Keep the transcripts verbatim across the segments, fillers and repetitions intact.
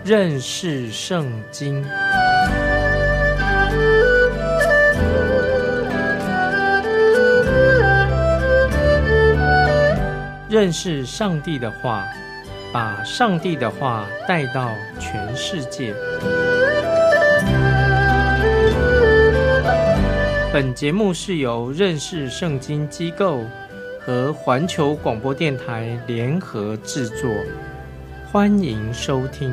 认识圣经。认识上帝的话，把上帝的话带到全世界。本节目是由认识圣经机构和环球广播电台联合制作，欢迎收听。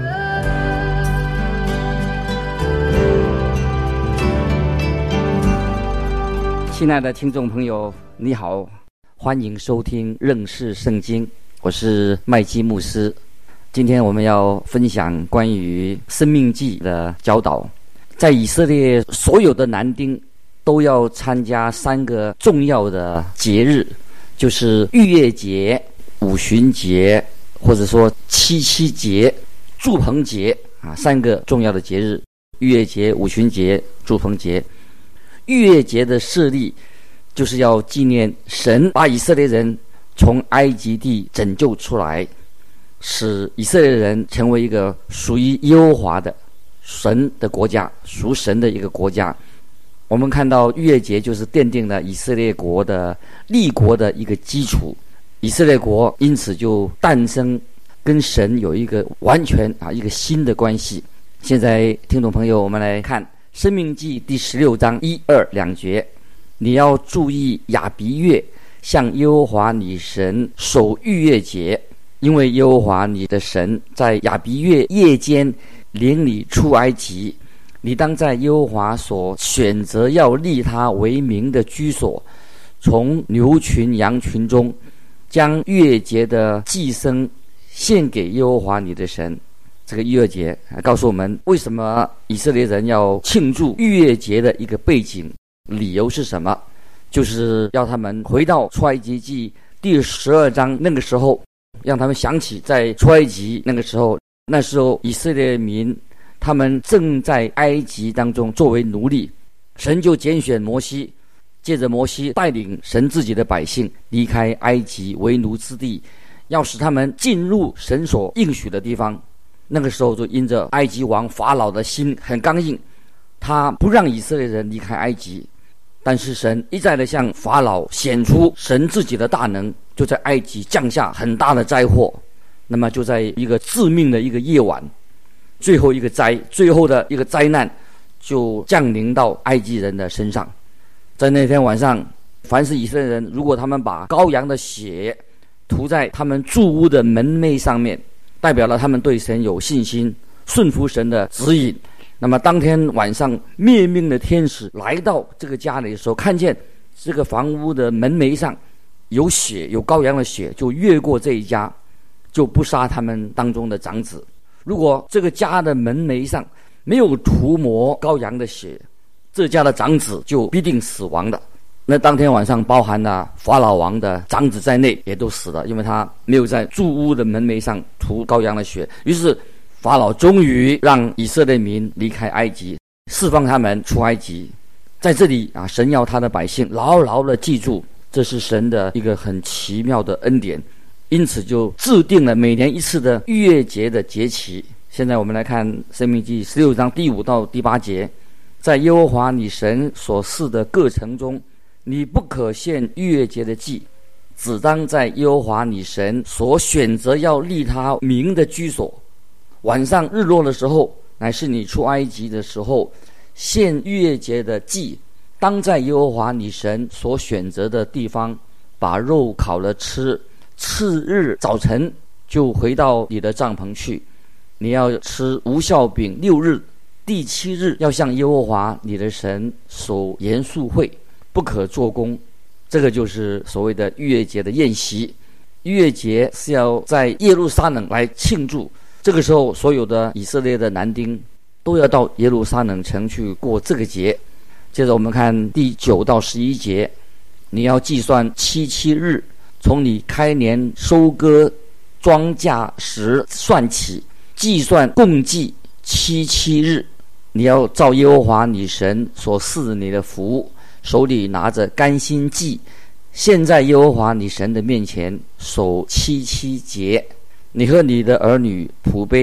亲爱的听众朋友，你好，欢迎收听认识圣经，我是麦基牧师。今天我们要分享关于生命记的教导。在以色列所有的男丁都要参加三个重要的节日，就是逾越节、五旬节，或者说七七节、住棚节啊，三个重要的节日：逾越节、五旬节、住棚节。逾越节的设立就是要纪念神把以色列人从埃及地拯救出来，使以色列人成为一个属于耶和华的神的国家，属神的一个国家。我们看到逾越节就是奠定了以色列国的立国的一个基础，以色列国因此就诞生，跟神有一个完全啊一个新的关系。现在听众朋友，我们来看申命记第十六章一二两节。你要注意亚比月，向耶和华你神守逾越节，因为耶和华你的神在亚比月夜间领你出埃及。你当在耶和华所选择要立他为名的居所，从牛群羊群中将逾越节的祭牲献给耶和华你的神。这个逾越节告诉我们为什么以色列人要庆祝逾越节的一个背景，理由是什么？就是要他们回到出埃及记第十二章，那个时候让他们想起在出埃及那个时候，那时候以色列民他们正在埃及当中作为奴隶，神就拣选摩西，借着摩西带领神自己的百姓离开埃及为奴之地，要使他们进入神所应许的地方。那个时候就因着埃及王法老的心很刚硬，他不让以色列人离开埃及，但是神一再的向法老显出神自己的大能，就在埃及降下很大的灾祸。那么就在一个致命的一个夜晚，最后一个灾最后的一个灾难就降临到埃及人的身上。在那天晚上，凡是以色列人，如果他们把羔羊的血涂在他们住屋的门楣上面，代表了他们对神有信心，顺服神的指引。那么当天晚上，灭命的天使来到这个家里的时候，看见这个房屋的门楣上有血，有羔羊的血，就越过这一家，就不杀他们当中的长子。如果这个家的门楣上没有涂抹羔羊的血，这家的长子就必定死亡的。那当天晚上包含了法老王的长子在内也都死了，因为他没有在住屋的门楣上涂羔羊的血。于是法老终于让以色列民离开埃及，释放他们出埃及。在这里啊，神要他的百姓牢牢的记住，这是神的一个很奇妙的恩典，因此就制定了每年一次的逾越节的节期。现在我们来看申命记十六章第五到第八节。在耶和华你神所赐的各城中，你不可献逾越节的祭，只当在耶和华你神所选择要立他名的居所。晚上日落的时候，乃是你出埃及的时候，献逾越节的祭，当在耶和华你神所选择的地方，把肉烤了吃。次日早晨就回到你的帐篷去。你要吃无酵饼六日，第七日要向耶和华你的神守严肃会，不可做工。这个就是所谓的逾越节的宴席。逾越节是要在耶路撒冷来庆祝，这个时候所有的以色列的男丁都要到耶路撒冷城去过这个节。接着我们看第九到十一节。你要计算七七日，从你开年收割庄稼时算起，计算共计七七日。你要照耶和华你神所赐你的福，手里拿着甘心祭，现在耶和华你神的面前守七七节。你和你的儿女、仆婢、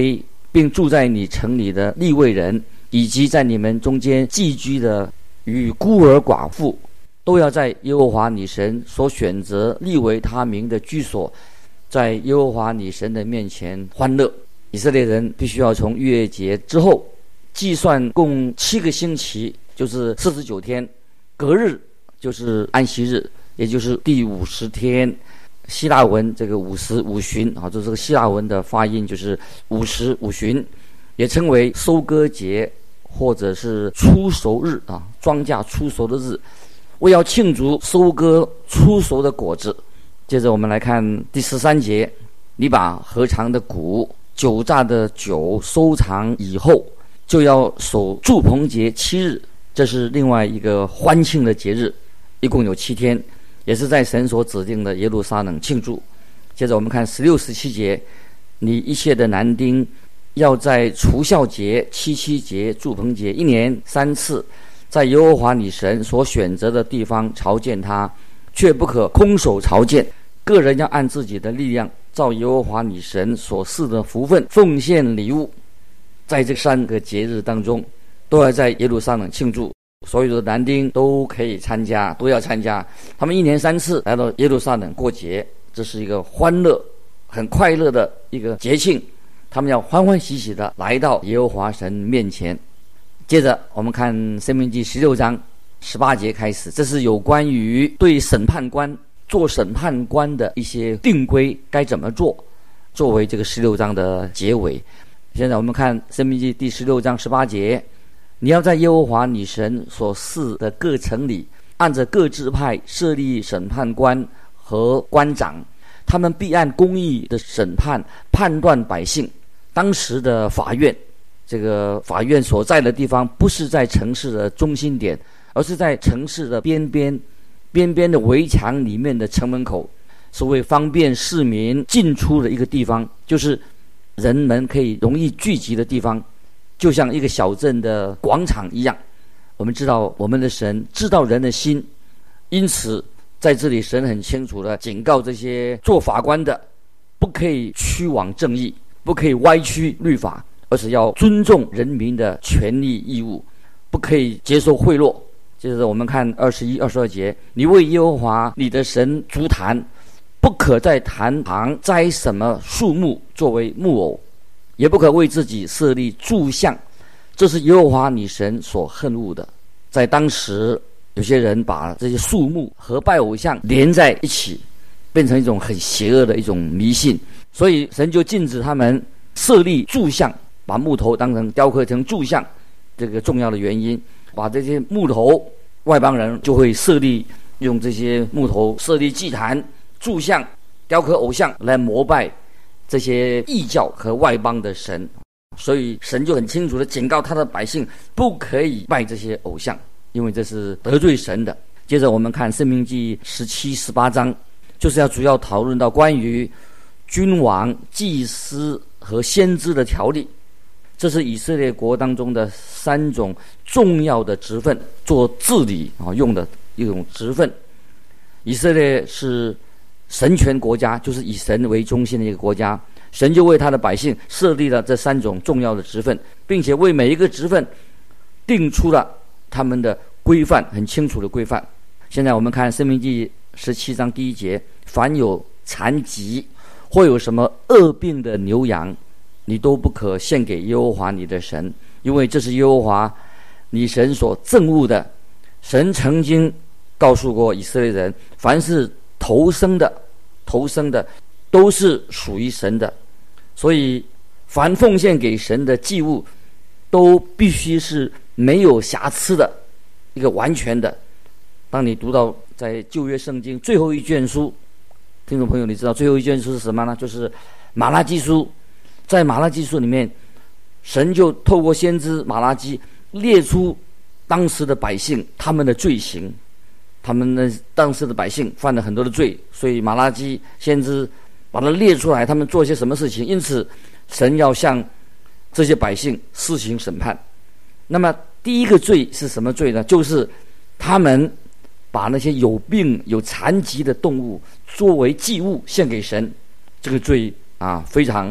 并住在你城里的利未人，以及在你们中间寄居的与孤儿寡妇，都要在耶和华你神所选择立为他名的居所，在耶和华你神的面前欢乐。以色列人必须要从逾越节之后计算共七个星期，就是四十九天，隔日就是安息日，也就是第五十天。希腊文这个五十五旬啊，就这个希腊文的发音就是五十五旬，也称为收割节或者是初熟日啊，庄稼出熟的日，为要庆祝收割出熟的果子。接着我们来看第十三节，你把合尝的谷、酒榨的酒收藏以后，就要守住棚节七日，这是另外一个欢庆的节日，一共有七天，也是在神所指定的耶路撒冷庆祝。接着我们看十六、十七节，你一切的男丁要在除酵节、七七节、住棚节一年三次，在耶和华你神所选择的地方朝见他，却不可空手朝见。个人要按自己的力量，照耶和华你神所赐的福分奉献礼物。在这三个节日当中，都要在耶路撒冷庆祝，所有的男丁都可以参加，都要参加。他们一年三次来到耶路撒冷过节，这是一个欢乐、很快乐的一个节庆。他们要欢欢喜喜的来到耶和华神面前。接着我们看申命记十六章十八节开始，这是有关于对审判官做审判官的一些定规该怎么做，作为这个十六章的结尾。现在我们看申命记第十六章十八节，你要在耶和华你神所赐的各城里，按着各支派设立审判官和官长，他们必按公义的审判判断百姓。当时的法院，这个法院所在的地方不是在城市的中心点，而是在城市的边边边边的围墙里面的城门口，是为方便市民进出的一个地方，就是人们可以容易聚集的地方，就像一个小镇的广场一样。我们知道我们的神知道人的心，因此在这里神很清楚地警告这些做法官的，不可以屈枉正义，不可以歪曲律法，而是要尊重人民的权利义务，不可以接受贿赂。接着我们看二十一、二十二节，你为耶和华你的神筑坛，不可在坛旁栽什么树木作为木偶，也不可为自己设立柱像，这是耶和华你神所恨恶的。在当时，有些人把这些树木和拜偶像连在一起，变成一种很邪恶的一种迷信，所以神就禁止他们设立柱像，把木头当成雕刻成柱像。这个重要的原因，把这些木头，外邦人就会设立，用这些木头设立祭坛、柱像、雕刻偶像来膜拜这些异教和外邦的神。所以神就很清楚地警告他的百姓，不可以拜这些偶像，因为这是得罪神的。接着我们看申命记十七、十八章，就是要主要讨论到关于君王、祭司和先知的条例。这是以色列国当中的三种重要的职分，做治理啊用的一种职分。以色列是神权国家，就是以神为中心的一个国家，神就为他的百姓设立了这三种重要的职分，并且为每一个职分定出了他们的规范，很清楚的规范。现在我们看申命记十七章第一节，凡有残疾或有什么恶病的牛羊，你都不可献给耶和华你的神，因为这是耶和华你神所憎恶的。神曾经告诉过以色列人，凡是头生的头生的都是属于神的，所以凡奉献给神的祭物都必须是没有瑕疵的，一个完全的。当你读到在旧约圣经最后一卷书，听众朋友，你知道最后一卷书是什么呢？就是马拉基书。在马拉基书里面，神就透过先知马拉基列出当时的百姓他们的罪行，他们的当时的百姓犯了很多的罪，所以马拉基先知把它列出来，他们做些什么事情，因此神要向这些百姓施行审判。那么第一个罪是什么罪呢？就是他们把那些有病有残疾的动物作为祭物献给神。这个罪啊非常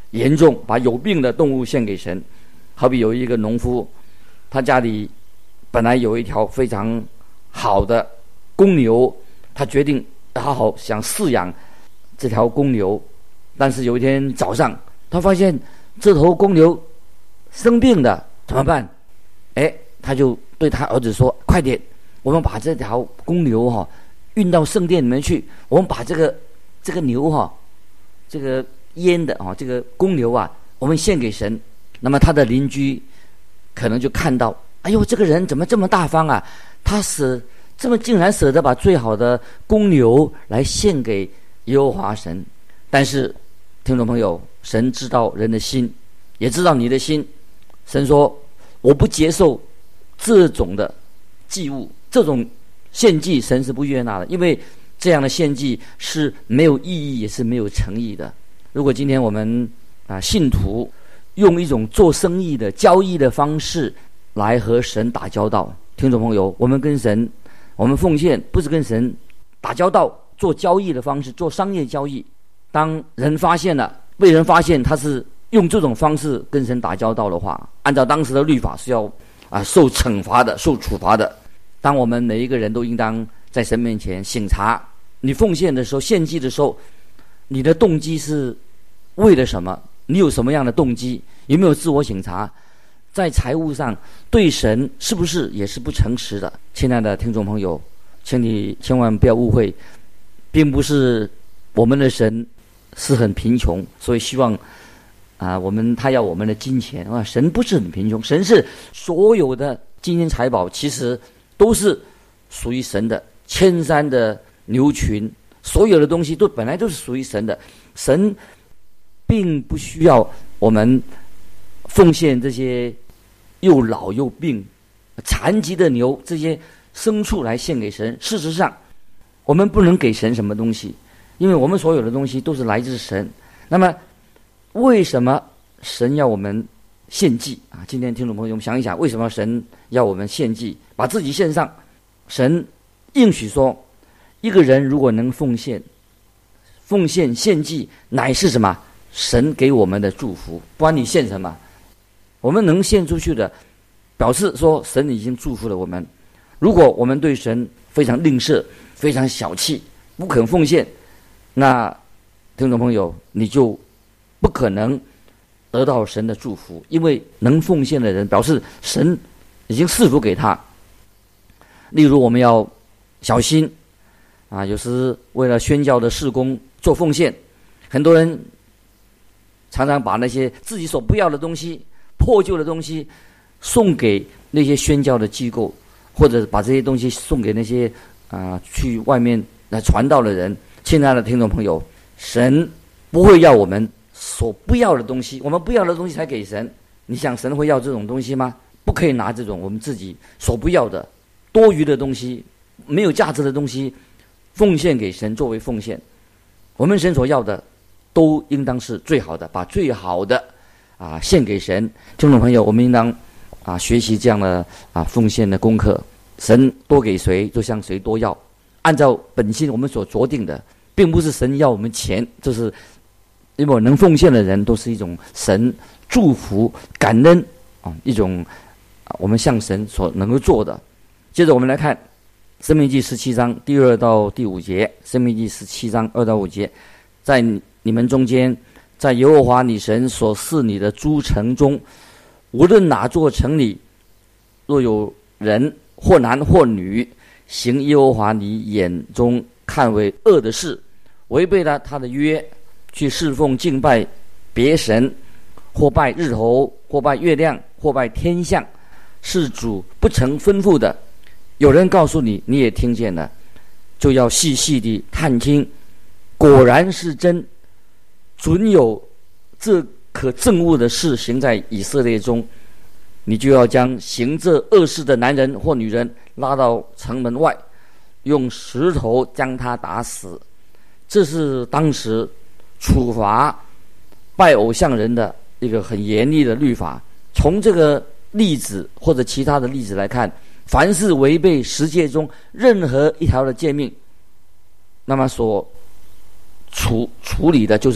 严重，把有病的动物献给神。好比有一个农夫，他家里本来有一条非常好的公牛，他决定好好想饲养这条公牛，但是有一天早上，他发现这头公牛生病了，怎么办？哎，他就对他儿子说：“快点，我们把这条公牛哈、哦、运到圣殿里面去，我们把这个这个牛哈、哦，这个阉的啊、哦，这个公牛啊，我们献给神。”那么他的邻居可能就看到，哎呦，这个人怎么这么大方啊？他舍这么竟然舍得把最好的公牛来献给耶和华神。但是听众朋友，神知道人的心，也知道你的心。神说：“我不接受这种的祭物，这种献祭，神是不悦纳的，因为这样的献祭是没有意义，也是没有诚意的。”如果今天我们啊信徒用一种做生意的交易的方式来和神打交道，听众朋友，我们跟神，我们奉献不是跟神打交道，做交易的方式，做商业交易。当人发现了，被人发现他是用这种方式跟神打交道的话，按照当时的律法是要啊受惩罚的，受处罚的。当我们每一个人都应当在神面前省察，你奉献的时候，献祭的时候，你的动机是为了什么？你有什么样的动机？有没有自我省察？在财务上对神是不是也是不诚实的？亲爱的听众朋友，请你千万不要误会，并不是我们的神是很贫穷，所以希望啊，我们他要我们的金钱啊，神不是很贫穷，神是所有的金银财宝其实都是属于神的，千山的牛群，所有的东西都本来都是属于神的。神并不需要我们奉献这些又老又病、残疾的牛这些牲畜来献给神。事实上，我们不能给神什么东西，因为我们所有的东西都是来自神。那么，为什么神要我们献祭啊？今天听众朋友，我们想一想，为什么神要我们献祭，把自己献上？神应许说，一个人如果能奉献、奉献献祭，乃是什么？神给我们的祝福。不管你献什么，我们能献出去的，表示说神已经祝福了我们。如果我们对神非常吝啬、非常小气，不肯奉献，那听众朋友，你就不可能得到神的祝福。因为能奉献的人，表示神已经赐福给他。例如，我们要小心啊，有时为了宣教的事工做奉献，很多人常常把那些自己所不要的东西、破旧的东西送给那些宣教的机构，或者把这些东西送给那些啊、呃、去外面来传道的人。亲爱的听众朋友，神不会要我们所不要的东西，我们不要的东西才给神。你想神会要这种东西吗？不可以拿这种我们自己所不要的多余的东西、没有价值的东西奉献给神作为奉献。我们神所要的都应当是最好的，把最好的啊献给神。听众朋友，我们应当啊学习这样的啊奉献的功课。神多给谁，就向谁多要，按照本性我们所酌定的，并不是神要我们钱，就是因为能奉献的人都是一种神祝福、感恩啊一种啊我们向神所能够做的。接着我们来看《申命记》十七章第二到第五节，《申命记》十七章二到五节，在你们中间，在耶和华你神所赐你的诸城中，无论哪座城里，若有人或男或女行耶和华你眼中看为恶的事，违背了他的约，去侍奉敬拜别神，或拜日头，或拜月亮，或拜天象，是主不曾吩咐的，有人告诉你，你也听见了，就要细细地探听，果然是真，准有这可憎恶的事行在以色列中，你就要将行这恶事的男人或女人拉到城门外，用石头将他打死。这是当时处罚拜偶像人的一个很严厉的律法。从这个例子或者其他的例子来看，凡是违背十诫中任何一条的诫命，那么所处处理的就是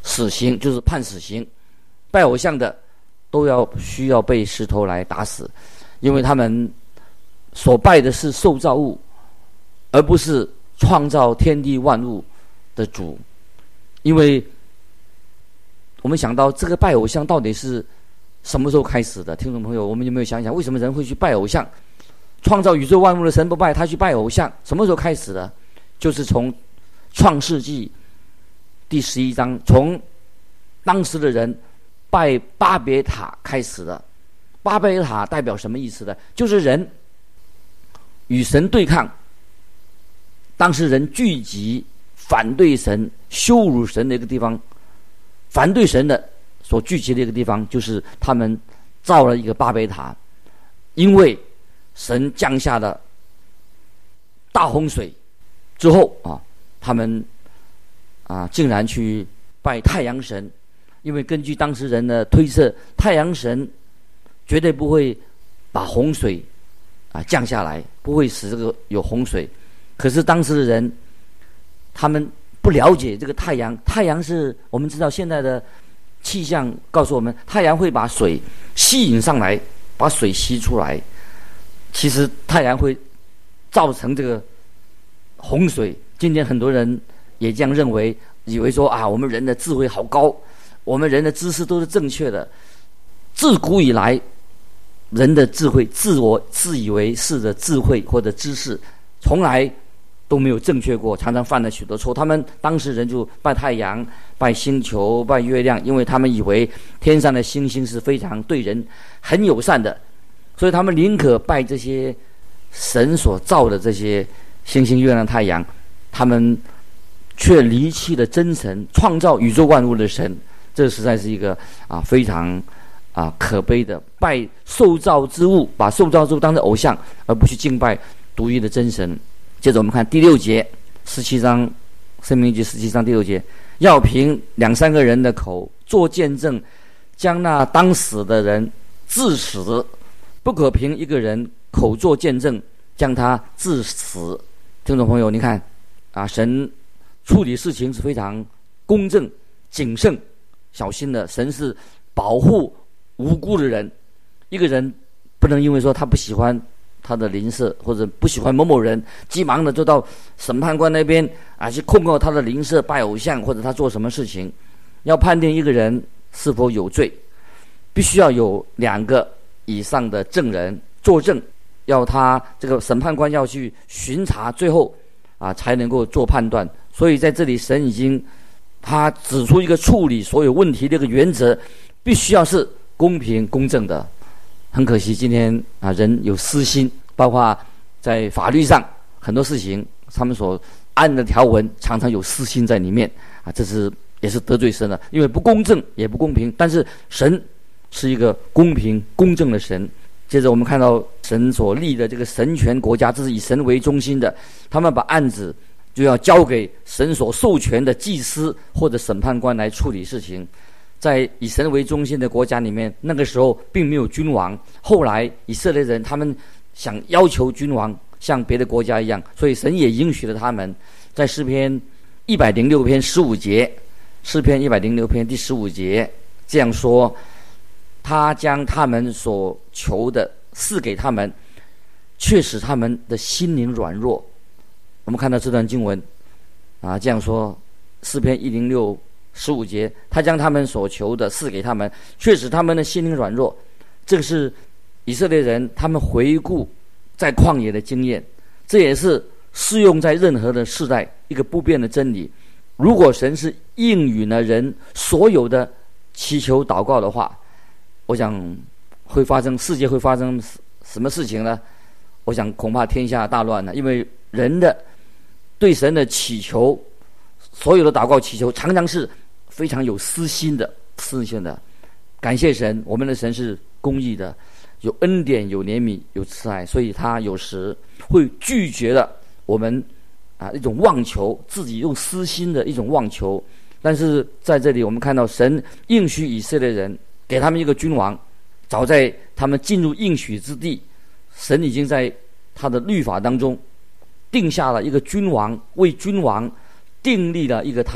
死刑，就是判死刑。拜偶像的都要需要被石头来打死，因为他们所拜的是受造物，而不是创造天地万物的主。因为我们想到这个拜偶像到底是什么时候开始的？听众朋友，我们有没有想想，为什么人会去拜偶像？创造宇宙万物的神不拜，他去拜偶像，什么时候开始的？就是从创世纪第十一章，从当时的人拜巴别塔开始的。巴别塔代表什么意思呢？就是人与神对抗，当时人聚集反对神、羞辱神的一个地方，反对神的所聚集的一个地方，就是他们造了一个巴别塔。因为神降下了大洪水之后啊，他们啊竟然去拜太阳神，因为根据当时人的推测，太阳神绝对不会把洪水啊降下来，不会使这个有洪水。可是当时的人他们不了解这个太阳，太阳是我们知道现在的气象告诉我们，太阳会把水吸引上来，把水吸出来。其实太阳会造成这个洪水。今天很多人也这样认为，以为说啊，我们人的智慧好高，我们人的知识都是正确的。自古以来，人的智慧，自我自以为是的智慧或者知识，从来都没有正确过，常常犯了许多错。他们当时人就拜太阳、拜星球、拜月亮，因为他们以为天上的星星是非常对人很友善的，所以他们宁可拜这些神所造的这些星星、月亮、太阳，他们却离弃了真神，创造宇宙万物的神。这实在是一个啊非常啊可悲的，拜受造之物，把受造之物当成偶像，而不去敬拜独一的真神。接着我们看第六节，十七章申命记十七章第六节，要凭两三个人的口做见证，将那当死的人治死，不可凭一个人口做见证，将他治死。听众朋友，你看啊，神处理事情是非常公正、谨慎、小心的。神是保护无辜的人，一个人不能因为说他不喜欢他的邻舍或者不喜欢某某人，急忙的就到审判官那边啊去控告他的邻舍拜偶像，或者他做什么事情。要判定一个人是否有罪，必须要有两个以上的证人作证，要他这个审判官要去巡查，最后啊才能够做判断。所以在这里神已经他指出一个处理所有问题的一个原则，必须要是公平公正的。很可惜今天啊人有私心，包括在法律上很多事情他们所按的条文常常有私心在里面啊，这是也是得罪神了，因为不公正也不公平。但是神是一个公平公正的神。接着我们看到神所立的这个神权国家，这是以神为中心的，他们把案子就要交给神所授权的祭司或者审判官来处理事情。在以神为中心的国家里面，那个时候并没有君王，后来以色列人他们想要求君王像别的国家一样，所以神也允许了他们。在诗篇一百零六篇十五节，诗篇一百零六篇第十五节这样说，他将他们所求的赐给他们，却使他们的心灵软弱。我们看到这段经文啊，这样说，诗篇一零六十五节，他将他们所求的赐给他们，却使他们的心灵软弱。这个是以色列人他们回顾在旷野的经验，这也是适用在任何的世代一个不变的真理。如果神是应允了人所有的祈求祷告的话，我想会发生世界会发生什么事情呢？我想恐怕天下大乱了，因为人的对神的祈求，所有的祷告祈求常常是非常有私心的私心的。感谢神，我们的神是公义的，有恩典，有怜悯，有慈爱，所以他有时会拒绝了我们啊一种妄求，自己用私心的一种妄求。但是在这里我们看到神应许以色列人，给他们一个君王。早在他们进入应许之地，神已经在他的律法当中定下了一个君王，为君王订立了一个他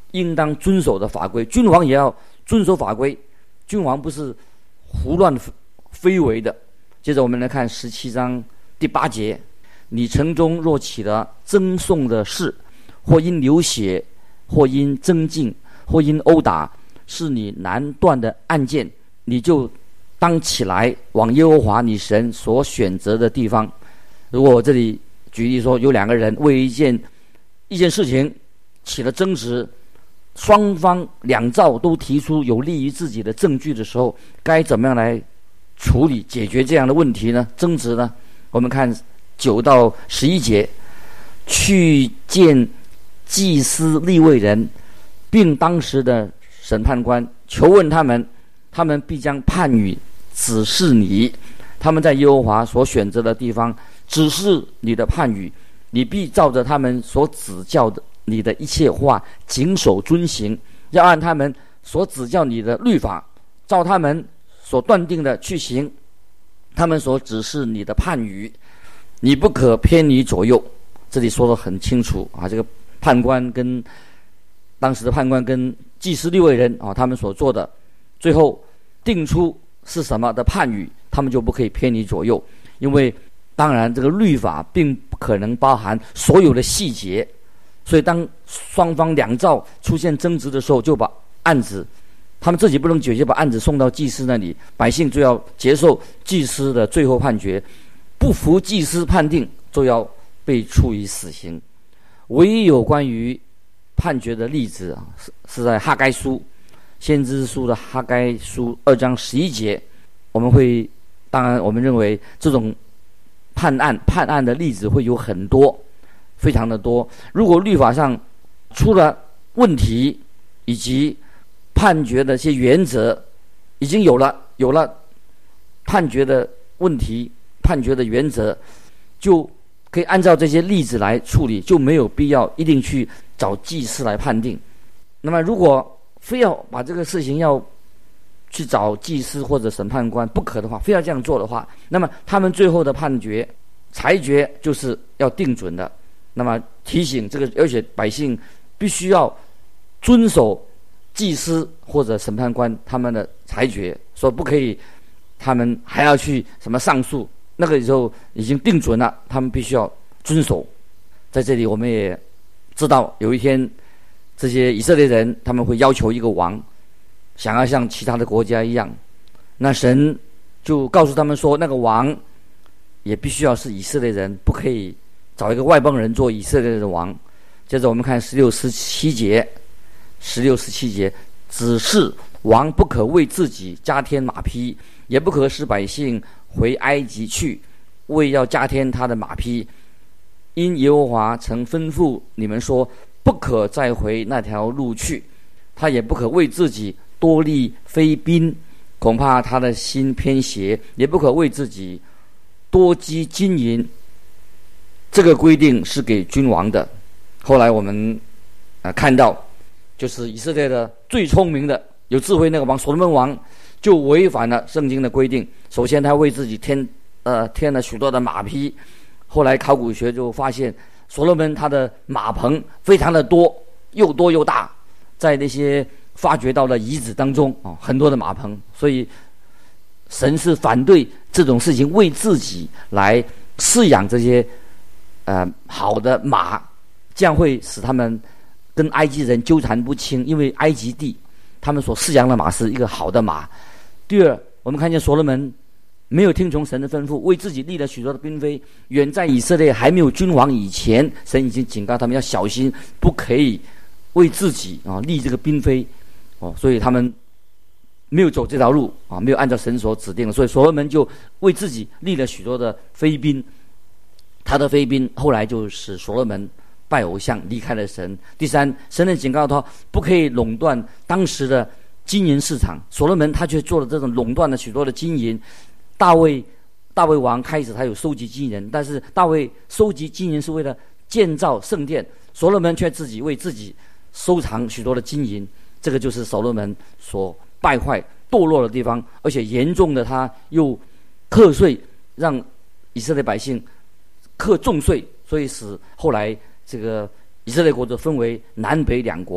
应当遵守的法规，君王也要遵守法规，君王不是胡乱非为的。接着我们来看十七章第八节，你城中若起了争讼的事，或因流血，或因争竞，或因殴打，是你难断的案件，你就当起来往耶和华你神所选择的地方。如果我这里举例说，有两个人为一件一件事情起了争执，双方两造都提出有利于自己的证据的时候，该怎么样来处理解决这样的问题呢？争执呢？我们看九到十一节，去见祭司利未人，并当时的审判官，求问他们，他们必将判语指示你，他们在耶和华所选择的地方指示你的判语，你必照着他们所指教的你的一切话谨守遵行，要按他们所指教你的律法，照他们所断定的去行，他们所指示你的判语，你不可偏离左右。这里说得很清楚啊，这个判官跟当时的判官跟祭司利未人啊，他们所做的，最后定出是什么的判语，他们就不可以偏离左右。因为当然这个律法并不可能包含所有的细节，所以当双方两造出现争执的时候，就把案子他们自己不能解决，把案子送到祭司那里，百姓就要接受祭司的最后判决，不服祭司判定就要被处以死刑。唯一有关于判决的例子啊，是是在哈该书，先知书的哈该书二章十一节，我们会，当然我们认为这种判案判案的例子会有很多，非常的多。如果律法上出了问题，以及判决的一些原则已经有了有了判决的问题，判决的原则就可以按照这些例子来处理，就没有必要一定去找祭司来判定。那么如果非要把这个事情要去找祭司或者审判官不可的话，非要这样做的话，那么他们最后的判决裁决就是要定准的。那么提醒这个，而且百姓必须要遵守祭司或者审判官他们的裁决，说不可以他们还要去什么上诉，那个时候已经定准了，他们必须要遵守。在这里我们也知道，有一天这些以色列人他们会要求一个王，想要像其他的国家一样，那神就告诉他们说，那个王也必须要是以色列人，不可以找一个外邦人做以色列的王。接着我们看十六十七节，十六十七节，只是王不可为自己加添马匹，也不可使百姓回埃及去，为要加添他的马匹。因耶和华曾吩咐你们说，不可再回那条路去，他也不可为自己多立妃嫔，恐怕他的心偏邪，也不可为自己多积金银。这个规定是给君王的。后来我们、呃、看到，就是以色列的最聪明的有智慧那个王所罗门王，就违反了圣经的规定。首先他为自己添呃添了许多的马匹，后来考古学就发现所罗门他的马棚非常的多，又多又大，在那些发掘到的遗址当中、哦、很多的马棚。所以神是反对这种事情，为自己来饲养这些呃好的马，这样会使他们跟埃及人纠缠不清，因为埃及地他们所饲养的马是一个好的马。第二，我们看见所罗门没有听从神的吩咐，为自己立了许多的嫔妃。远在以色列还没有君王以前，神已经警告他们要小心，不可以为自己啊立这个嫔妃哦，所以他们没有走这条路啊，没有按照神所指定的，所以所罗门就为自己立了许多的妃嫔。他的妃嫔后来就使所罗门拜偶像，离开了神。第三，神的警告他不可以垄断当时的金银市场，所罗门他却做了这种垄断了许多的金银。大卫大卫王开始他有收集金银，但是大卫收集金银是为了建造圣殿，所罗门却自己为自己收藏许多的金银。这个就是所罗门所败坏堕落的地方，而且严重的他又课税，让以色列百姓课重税，所以使后来这个以色列国就分为南北两国。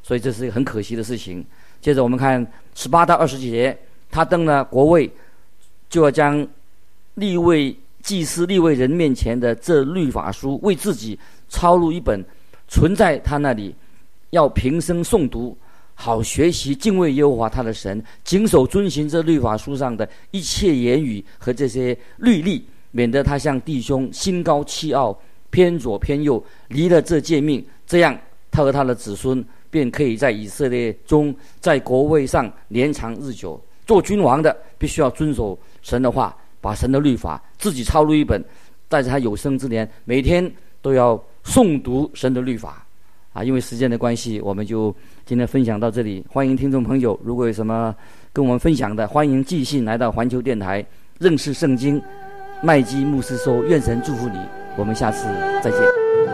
所以这是一个很可惜的事情。接着我们看十八到二十节，他登了国位，就要将利未祭司利未人面前的这律法书为自己抄录一本，存在他那里，要平生诵读，好学习敬畏耶和华他的神，谨守遵行这律法书上的一切言语和这些律例，免得他向弟兄心高气傲，偏左偏右，离了这诫命，这样他和他的子孙便可以在以色列中在国位上年长日久。做君王的必须要遵守神的话，把神的律法自己抄录一本，在他有生之年每天都要诵读神的律法啊。因为时间的关系，我们就今天分享到这里。欢迎听众朋友，如果有什么跟我们分享的，欢迎寄信来到环球电台认识圣经麦基牧师说，愿神祝福你，我们下次再见。